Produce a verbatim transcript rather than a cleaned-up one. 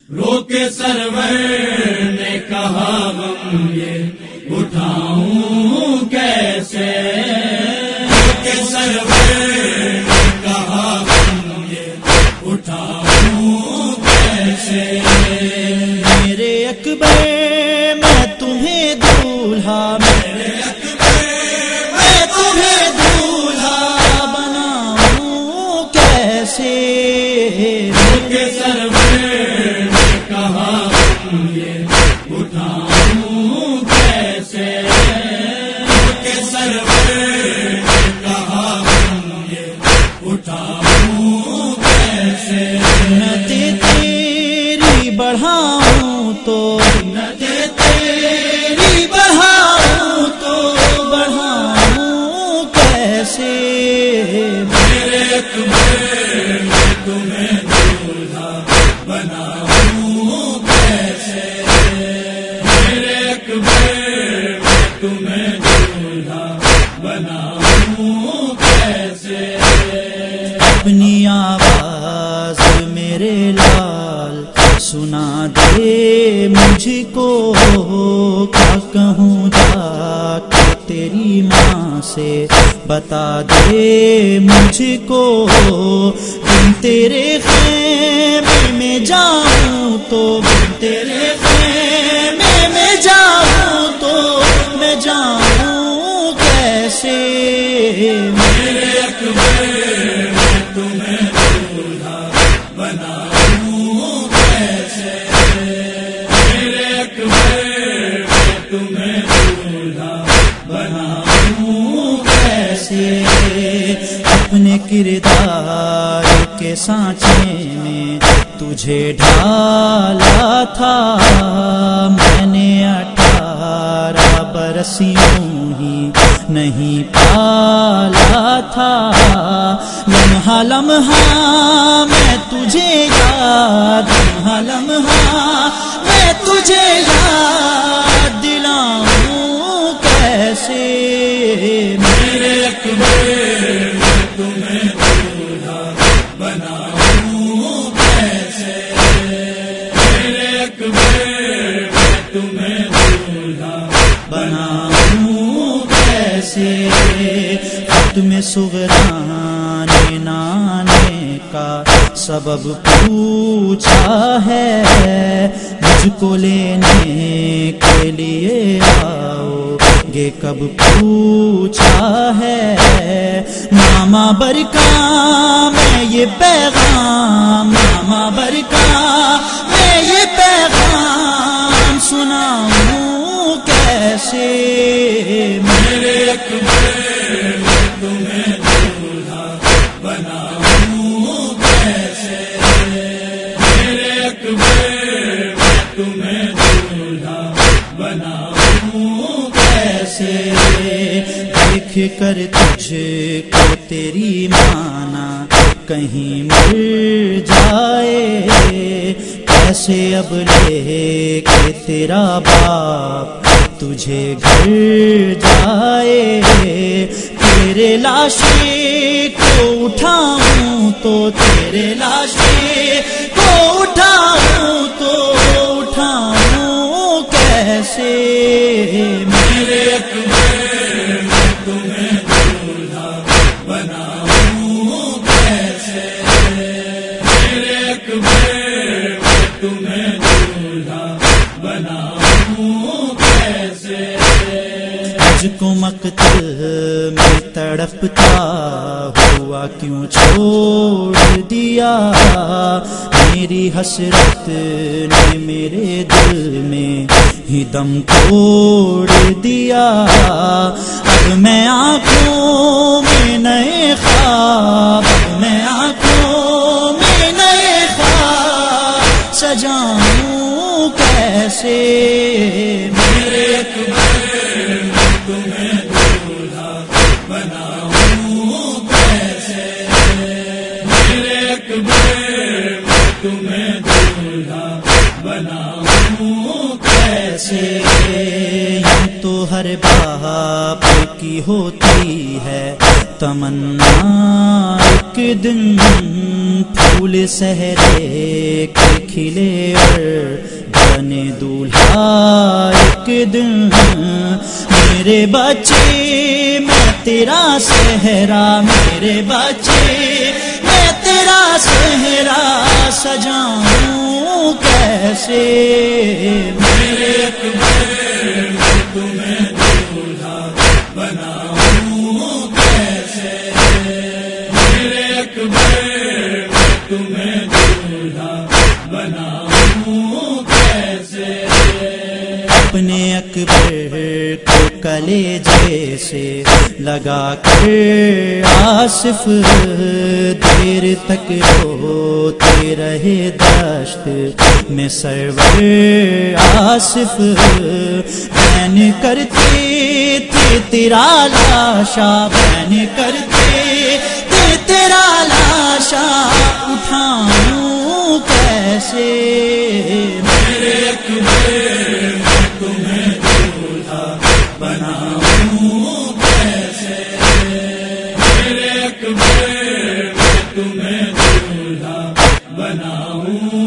رو کے سرور نے کہا غم یہ اٹھاؤں کیسے، رو کے سرور نے کہا غم یہ اٹھاؤں کیسے، میرے اکبر میں تمہیں دولہا، میرے اکبر میں تمہیں دولہا بناؤں کیسے، رو کے سرور نے کہا غم یہ اٹھاؤں کیسے، رو کے سرور نے کہا غم یہ اٹھاؤں کیسے، نتے تیری بڑھاؤں تو نتے تیری بڑھاؤں تو بڑھاؤں کیسے، میرے اکبر میں تمہیں دولہا بناؤں کیسے، میرے اکبر میں تمہیں دولہا بناؤں کیسے، اپنی آواز میرے لال سنا دے مجھ کو، کیا کہوں جا کے تیری ماں سے بتا دے مجھ کو، بن تیرے خیمے میں جاؤں تو بن تیرے خیمے میں جاؤں تو میں جاؤں کیسے، میرے اکبر میں تمہیں دولہا بناؤں کیسے، میرے اکبر میں تمہیں دولہا بناؤں کیسے، اپنے کردار کے سانچے میں تجھے ڈھالا تھا، میں نے اٹھارہ برس یوں ہی نہیں پالا تھا، لمحہ لمحہ میں تجھے یاد، لمحہ لمحہ میں تجھے یاد دلاؤں کیسے، میرے اکبر میں تمہیں دولہا بناؤں کیسے، میرے اکبر میں تمہیں دولہا بناؤں کیسے، تمہیں صغرا نے نانے کا سبب پوچھا ہے، مجھ کو لینے کے لیے آؤ گے کب پوچھا ہے، ماما برکا میں یہ پیغام، ماما برکا میں یہ پیغام سناؤں کیسے، میرے اکبر میں تمہیں دولہا بناؤں کیسے، میرے اکبر میں تمہیں دولہا بناؤں کیسے، دیکھ کر تجھ کو تیری مانا کہیں مر جائے، کیسے اب لے کے تیرا باپ تجھے گھر جائے، تیرے لاشے کو اٹھاؤں تو تیرے لاشے کو اٹھاؤں تو اٹھاؤں کیسے، میرے اکبر میں تمہیں دولہا بناؤں کیسے، میرے اکبر میں تمہیں دولہا بناؤں کیسے، مجھ کو مقتل میں تڑپتا ہوا کیوں چھوڑ دیا، میری حسرت نے میرے دل میں ہی دم توڑ دیا، اب میں آنکھوں میں نئے خواب، اب میں آنکھوں میں نئے خواب سجاؤں کیسے، میرے اکبر میں تمہیں دولہا بناؤں کیسے، میرے اکبر میں تمہیں دولہا بناؤں کیسے، یہ تو ہر باپ کی ہوتی ہے تمنا ایک دن پھول صحرے کے کھلے اور بنے دولہا ایک دن میرے بچے میں تیرا صحرا میرے بچے میں تیرا صحرا سجاؤں کیسے میرے اکبر میں تمہیں دولہا بناؤں کیسے میرے اکبر میں تمہیں دولہا بناؤں کیسے اپنے اکبر کو کلیجے سے لگا کر آصف دیر تک روتے رہے دشت میں سرور آصف بین کرتے تھے تیرا لاشا بین کرتے تھے تیرا لاشا اٹھاؤں کیسے میرے اکبر میں تمہیں دولہا بناؤں کیسے میرے اکبر میں تمہیں دولہا بناؤں